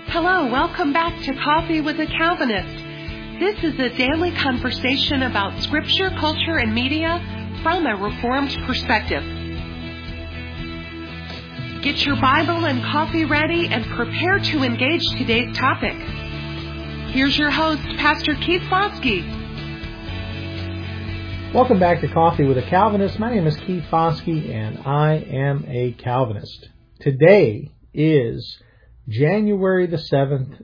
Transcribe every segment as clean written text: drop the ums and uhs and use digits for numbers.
Hello, welcome back to Coffee with a Calvinist. This is a daily conversation about scripture, culture, and media from a Reformed perspective. Get your Bible and coffee ready and prepare to engage today's topic. Here's your host, Pastor Keith Foskey. Welcome back to Coffee with a Calvinist. My name is Keith Foskey, and I am a Calvinist. Today is January the 7th,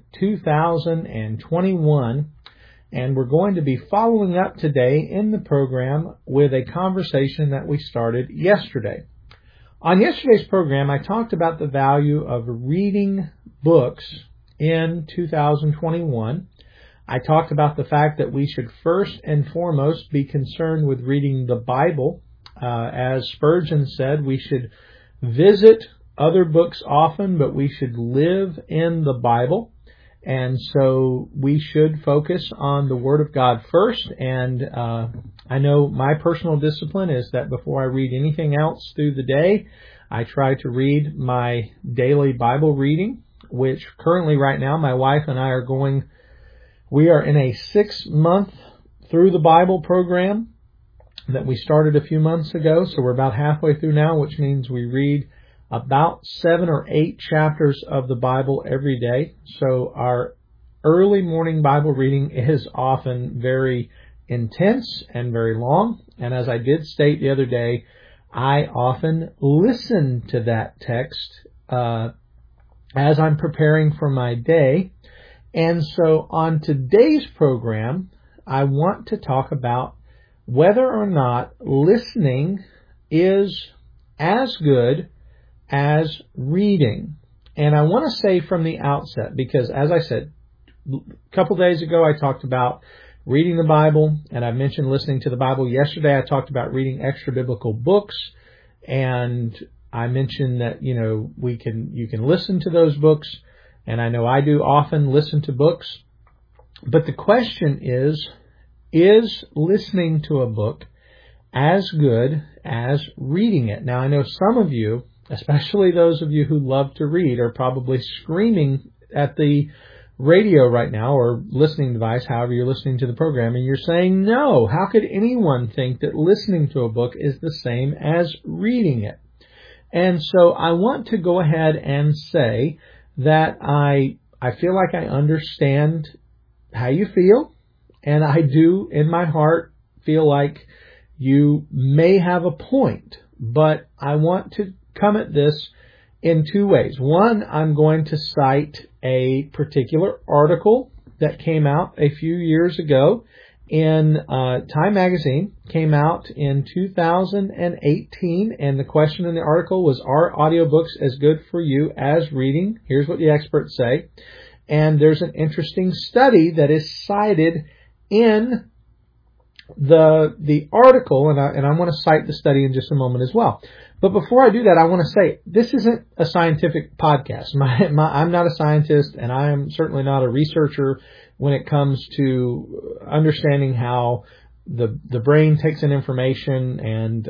2021, and we're going to be following up today in the program with a conversation that we started yesterday. On yesterday's program, I talked about the value of reading books in 2021. I talked about the fact that we should first and foremost be concerned with reading the Bible. As Spurgeon said, we should visit other books often, but we should live in the Bible. And so we should focus on the Word of God first. And I know my personal discipline is that before I read anything else through the day, I try to read my daily Bible reading, which currently right now my wife and I we are in a 6-month through the Bible program that we started a few months ago. So we're about halfway through now, which means we read about 7 or 8 chapters of the Bible every day. So our early morning Bible reading is often very intense and very long. And as I did state the other day, I often listen to that text as I'm preparing for my day. And so on today's program, I want to talk about whether or not listening is as good as reading. And I want to say from the outset, because as I said, a couple days ago I talked about reading the Bible, and I mentioned listening to the Bible. Yesterday I talked about reading extra biblical books, and I mentioned that, you can listen to those books, and I know I do often listen to books. But the question is listening to a book as good as reading it? Now I know some of you, especially those of you who love to read, are probably screaming at the radio right now or listening device, however you're listening to the program, and you're saying, no, how could anyone think that listening to a book is the same as reading it? And so I want to go ahead and say that I feel like I understand how you feel, and I do in my heart feel like you may have a point, but I want to come at this in 2 ways. One, I'm going to cite a particular article that came out a few years ago in Time Magazine. Came out in 2018, and the question in the article was, are audiobooks as good for you as reading? Here's what the experts say. And there's an interesting study that is cited in the article, and I want to cite the study in just a moment as well. But before I do that, I want to say this isn't a scientific podcast. I'm not a scientist, and I am certainly not a researcher when it comes to understanding how the brain takes in information. And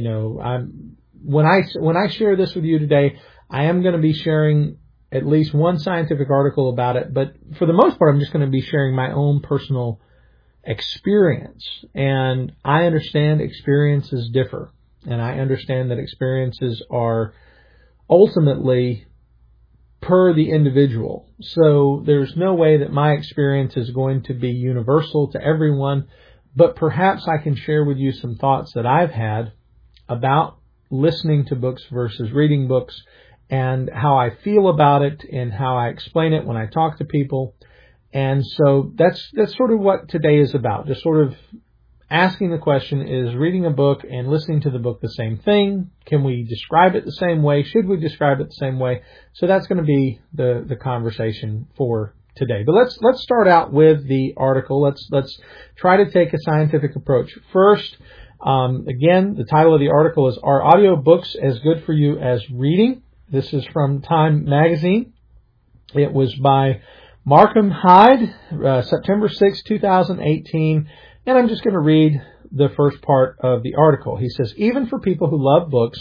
when I share this with you today, I am going to be sharing at least one scientific article about it. But for the most part, I'm just going to be sharing my own personal experience. And I understand experiences differ. And I understand that experiences are ultimately per the individual. So there's no way that my experience is going to be universal to everyone, but perhaps I can share with you some thoughts that I've had about listening to books versus reading books, and how I feel about it and how I explain it when I talk to people. And so that's sort of what today is about. Just sort of asking the question, is reading a book and listening to the book the same thing? Can we describe it the same way? Should we describe it the same way? So that's going to be the conversation for today. But let's start out with the article. Let's try to take a scientific approach. First, again, the title of the article is, Are Audiobooks as Good for You as Reading? This is from Time Magazine. It was by Markham Hyde, September 6, 2018. And I'm just going to read the first part of the article. He says, even for people who love books,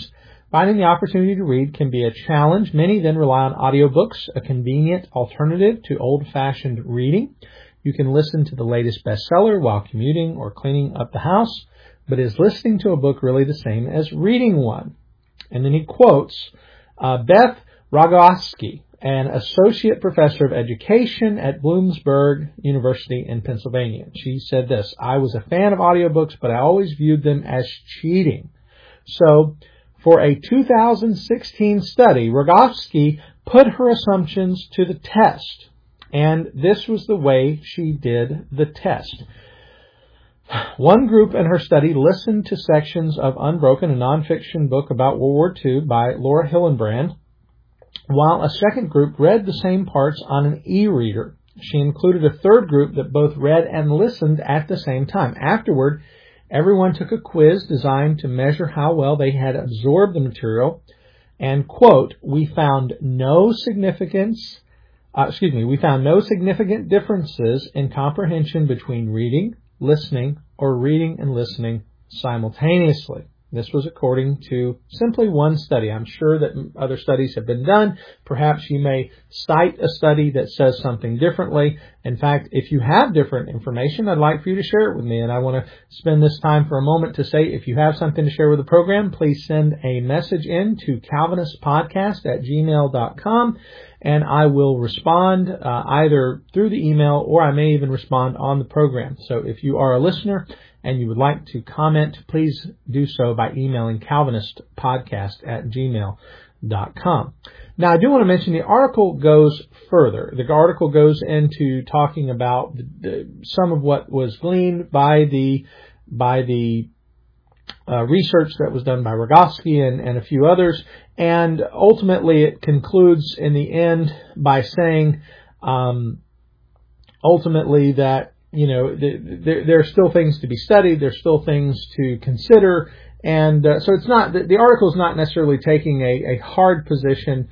Finding the opportunity to read can be a challenge. Many then rely on audiobooks, a convenient alternative to old-fashioned reading. You can listen to the latest bestseller while commuting or cleaning up the house, but is listening to a book really the same as reading one? And then he quotes Beth Rogoski, an associate professor of education at Bloomsburg University in Pennsylvania. She said this: I was a fan of audiobooks, but I always viewed them as cheating. So, for a 2016 study, Rogoski put her assumptions to the test. And this was the way she did the test. One group in her study listened to sections of Unbroken, a nonfiction book about World War II by Laura Hillenbrand, while a second group read the same parts on an e-reader. She included a third group that both read and listened at the same time. Afterward, everyone took a quiz designed to measure how well they had absorbed the material. And, quote, we found no significant differences in comprehension between reading, listening, or reading and listening simultaneously. This was according to simply one study. I'm sure that other studies have been done. Perhaps you may cite a study that says something differently. In fact, if you have different information, I'd like for you to share it with me. And I want to spend this time for a moment to say, if you have something to share with the program, please send a message in to calvinistpodcast@gmail.com. And I will respond either through the email, or I may even respond on the program. So if you are a listener and you would like to comment, please do so by emailing calvinistpodcast@gmail.com. Now, I do want to mention the article goes further. The article goes into talking about some of what was gleaned by the research that was done by Rogoski and a few others, and ultimately it concludes in the end by saying ultimately that, you know, there are still things to be studied, there's still things to consider, and so it's not, the article is not necessarily taking a hard position.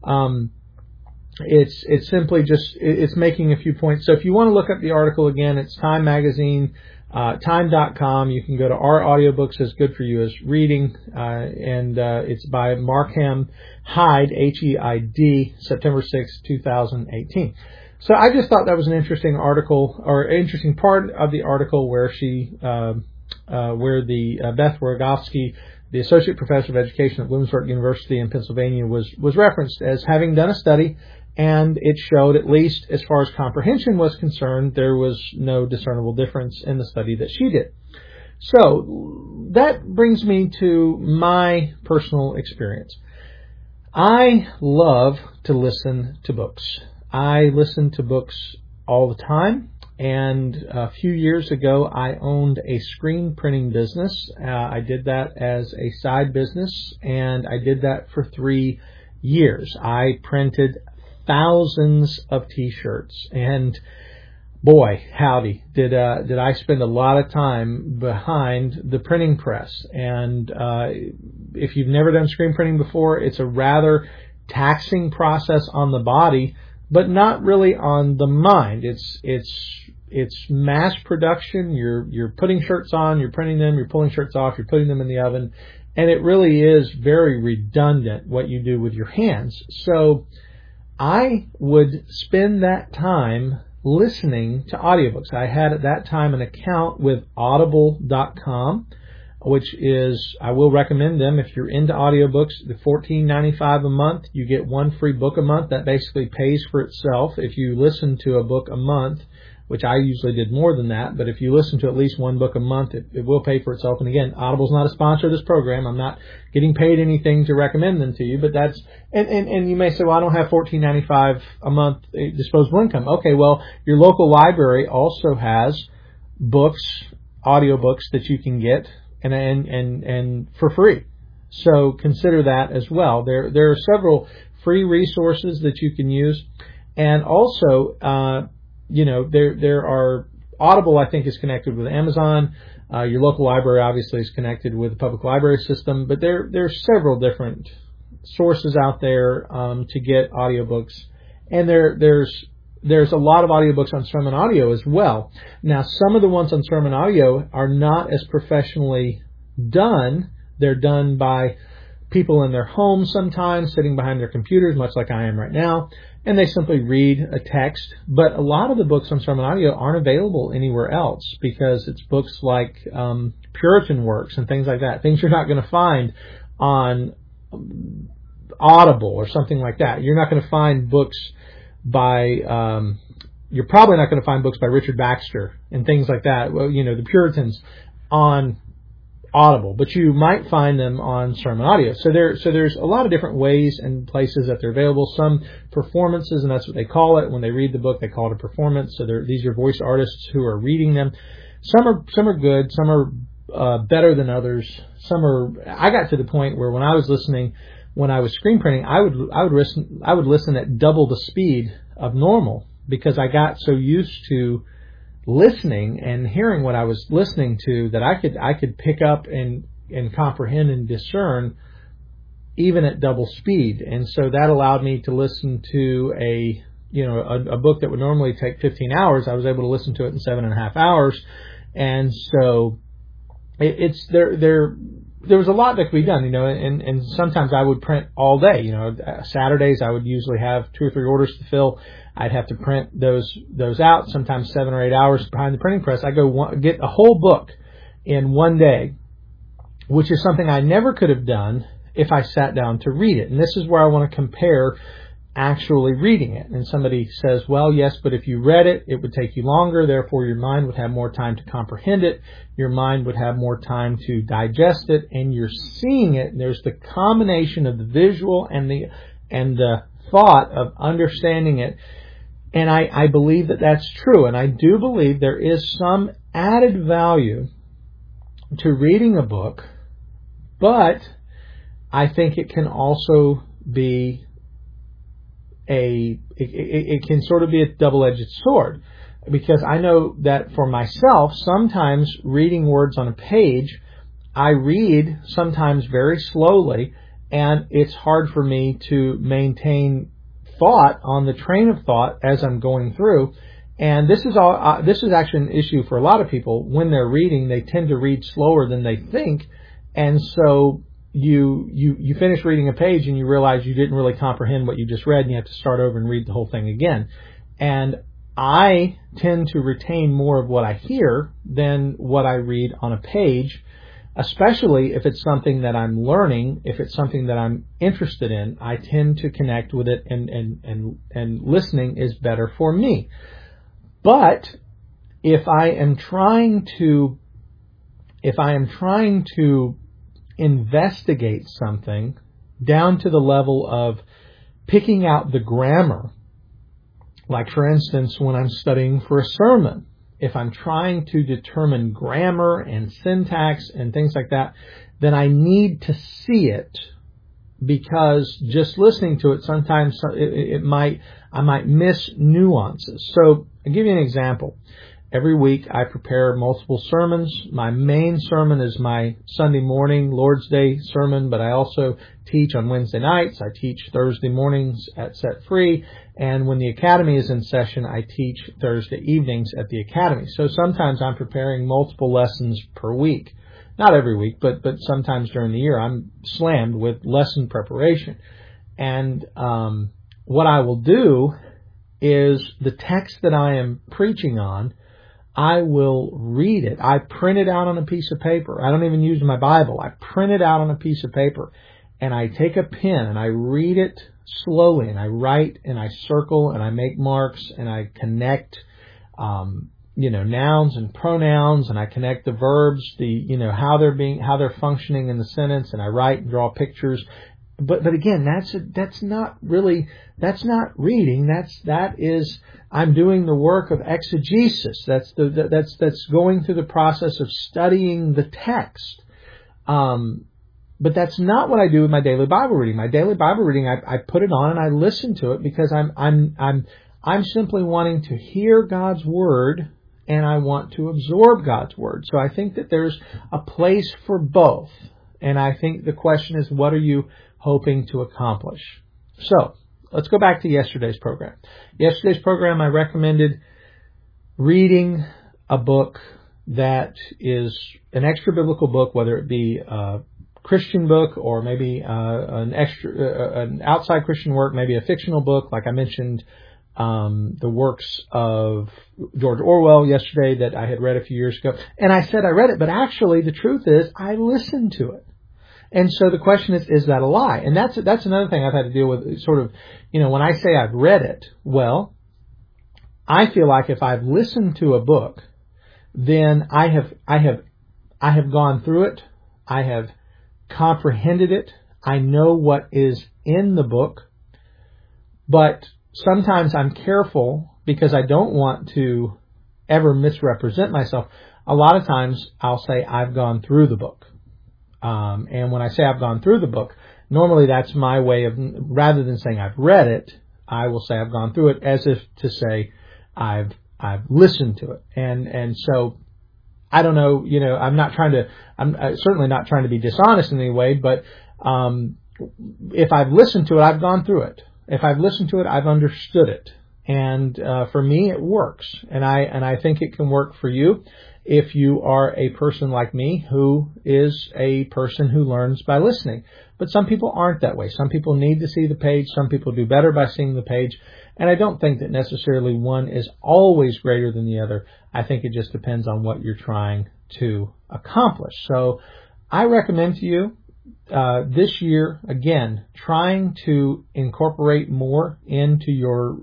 It's simply just, it's making a few points. So if you want to look up the article again, it's Time Magazine, time.com. You can go to Our Audiobooks as Good For You as Reading, and it's by Markham Hyde, H-E-I-D, September 6, 2018. So I just thought that was an interesting article, or interesting part of the article where Beth Rogoski, the associate professor of education at Bloomsburg University in Pennsylvania, was referenced as having done a study, and it showed, at least as far as comprehension was concerned, there was no discernible difference in the study that she did. So that brings me to my personal experience. I love to listen to books. I listen to books all the time, and a few years ago I owned a screen printing business. I did that as a side business, and I did that for 3 years. I printed thousands of T-shirts, and boy, howdy, did I spend a lot of time behind the printing press. And if you've never done screen printing before, it's a rather taxing process on the body, but not really on the mind. It's mass production. You're putting shirts on, you're printing them, you're pulling shirts off, you're putting them in the oven, and it really is very redundant what you do with your hands. So I would spend that time listening to audiobooks. I had at that time an account with Audible.com, which is, I will recommend them if you're into audiobooks. The $14.95 a month, you get one free book a month. That basically pays for itself if you listen to a book a month, which I usually did more than that, but if you listen to at least one book a month, it will pay for itself. And again, Audible's not a sponsor of this program. I'm not getting paid anything to recommend them to you, but that's, and you may say, well, I don't have $14.95 a month disposable income. Okay, well, your local library also has books, audiobooks that you can get and for free. So consider that as well. There are several free resources that you can use, and also, there are, Audible, I think, is connected with Amazon. Your local library obviously is connected with the public library system, but there are several different sources out there to get audiobooks, and there's a lot of audiobooks on Sermon Audio as well. Now, some of the ones on Sermon Audio are not as professionally done. They're done by people in their homes sometimes, sitting behind their computers, much like I am right now, and they simply read a text. But a lot of the books on Sermon Audio aren't available anywhere else because it's books like Puritan works and things like that, things you're not going to find on Audible or something like that. You're not going to find books by, you're probably not going to find books by Richard Baxter and things like that. Well, the Puritans on Audible, but you might find them on Sermon Audio. So there's a lot of different ways and places that they're available. Some performances, and that's what they call it. When they read the book, they call it a performance. So these are voice artists who are reading them. Some are good. Some are better than others. I got to the point where when I was screen printing, I would listen at double the speed of normal because I got so used to listening and hearing what I was listening to that I could pick up and comprehend and discern even at double speed. And so that allowed me to listen to a book that would normally take 15 hours. I was able to listen to it in 7.5 hours. And so there was a lot that could be done, and sometimes I would print all day. Saturdays I would usually have 2 or 3 orders to fill. I'd have to print those out, sometimes 7 or 8 hours behind the printing press. I get a whole book in one day, which is something I never could have done if I sat down to read it. And this is where I want to compare actually reading it. And somebody says, well, yes, but if you read it, it would take you longer. Therefore, your mind would have more time to comprehend it. Your mind would have more time to digest it. And you're seeing it. There's the combination of the visual and the thought of understanding it. And I believe that that's true. And I do believe there is some added value to reading a book, but I think it can also be it can sort of be a double-edged sword, because I know that for myself, sometimes reading words on a page, I read sometimes very slowly, and it's hard for me to maintain thought on the train of thought as I'm going through. And this is actually an issue for a lot of people. When they're reading, they tend to read slower than they think, and so you finish reading a page and you realize you didn't really comprehend what you just read, and you have to start over and read the whole thing again. And I tend to retain more of what I hear than what I read on a page, especially if it's something that I'm learning, if it's something that I'm interested in. I tend to connect with it, and listening is better for me. But if I am trying to investigate something down to the level of picking out the grammar, like for instance, when I'm studying for a sermon, if I'm trying to determine grammar and syntax and things like that, then I need to see it, because just listening to it, sometimes I might miss nuances. So I'll give you an example. Every week I prepare multiple sermons. My main sermon is my Sunday morning Lord's Day sermon, but I also teach on Wednesday nights. I teach Thursday mornings at Set Free. And when the Academy is in session, I teach Thursday evenings at the Academy. So sometimes I'm preparing multiple lessons per week. Not every week, but sometimes during the year I'm slammed with lesson preparation. And what I will do is the text that I am preaching on, I will read it. I print it out on a piece of paper. I don't even use my Bible. I print it out on a piece of paper, and I take a pen and I read it slowly, and I write and I circle and I make marks and I connect, nouns and pronouns, and I connect the verbs, how they're functioning in the sentence, and I write and draw pictures. But again, that's not reading. That is I'm doing the work of exegesis. That's going through the process of studying the text. But that's not what I do with my daily Bible reading. My daily Bible reading, I put it on and I listen to it, because I'm simply wanting to hear God's word, and I want to absorb God's word. So I think that there's a place for both. And I think the question is, what are you hoping to accomplish? So let's go back to yesterday's program. Yesterday's program, I recommended reading a book that is an extra biblical book, whether it be a Christian book, or maybe an outside Christian work, maybe a fictional book, like I mentioned the works of George Orwell yesterday that I had read a few years ago. And I said I read it, but actually the truth is I listened to it. And so the question is that a lie? And that's another thing I've had to deal with, sort of, when I say I've read it, well, I feel like if I've listened to a book, then I have gone through it, I have comprehended it, I know what is in the book, but sometimes I'm careful because I don't want to ever misrepresent myself. A lot of times I'll say I've gone through the book. And when I say I've gone through the book, normally that's my way of, rather than saying I've read it, I will say I've gone through it as if to say I've listened to it. And so I don't know, I'm certainly not trying to be dishonest in any way, but if I've listened to it, I've gone through it. If I've listened to it, I've understood it. And for me, it works. And I think it can work for you if you are a person like me who is a person who learns by listening. But some people aren't that way. Some people need to see the page. Some people do better by seeing the page. And I don't think that necessarily one is always greater than the other. I think it just depends on what you're trying to accomplish. So I recommend to you this year, again, trying to incorporate more into your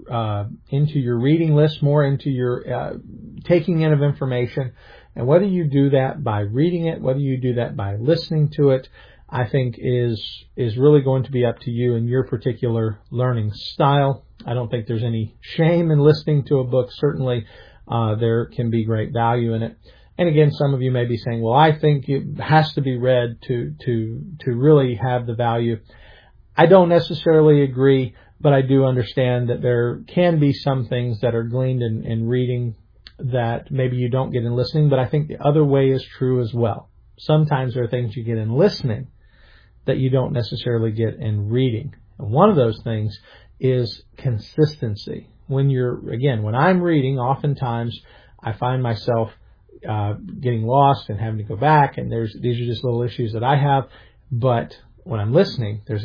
reading list, more into your taking in of information. And whether you do that by reading it, whether you do that by listening to it, I think is really going to be up to you and your particular learning style. I don't think there's any shame in listening to a book. Certainly, there can be great value in it. And again, some of you may be saying, well, I think it has to be read to really have the value. I don't necessarily agree, but I do understand that there can be some things that are gleaned in reading that maybe you don't get in listening, but I think the other way is true as well. Sometimes there are things you get in listening that you don't necessarily get in reading. And one of those things is consistency. When I'm reading, oftentimes I find myself getting lost and having to go back, and these are just little issues that I have. But when I'm listening, there's a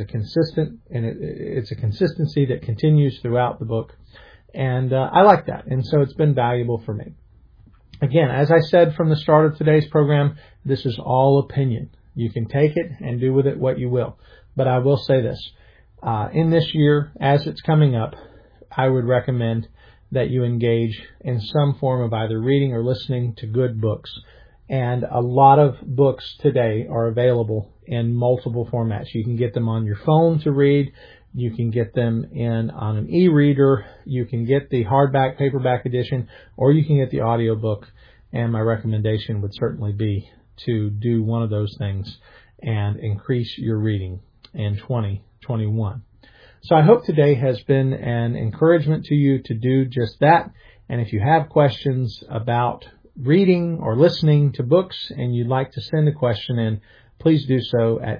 it's a consistency that continues throughout the book, and I like that, and so it's been valuable for me. Again, as I said from the start of today's program, this is all opinion. You can take it and do with it what you will. But I will say this, in this year, as it's coming up, I would recommend that you engage in some form of either reading or listening to good books. And a lot of books today are available in multiple formats. You can get them on your phone to read. You can get them on an e-reader. You can get the hardback, paperback edition, or you can get the audiobook. And my recommendation would certainly be to do one of those things and increase your reading in 2021. So I hope today has been an encouragement to you to do just that. And if you have questions about reading or listening to books and you'd like to send a question in, please do so at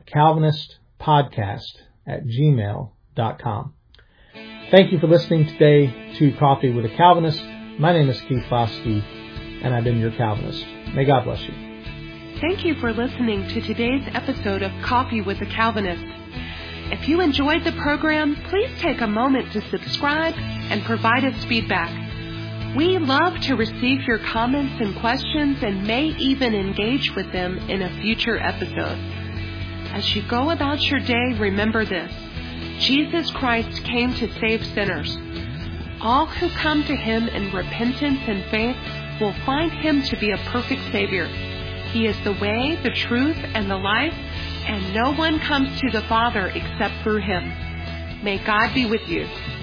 calvinistpodcast@gmail.com. Thank you for listening today to Coffee with a Calvinist. My name is Keith Foskey, and I've been your Calvinist. May God bless you. Thank you for listening to today's episode of Coffee with a Calvinist. If you enjoyed the program, please take a moment to subscribe and provide us feedback. We love to receive your comments and questions and may even engage with them in a future episode. As you go about your day, remember this: Jesus Christ came to save sinners. All who come to Him in repentance and faith will find Him to be a perfect Savior. He is the way, the truth, and the life, and no one comes to the Father except through Him. May God be with you.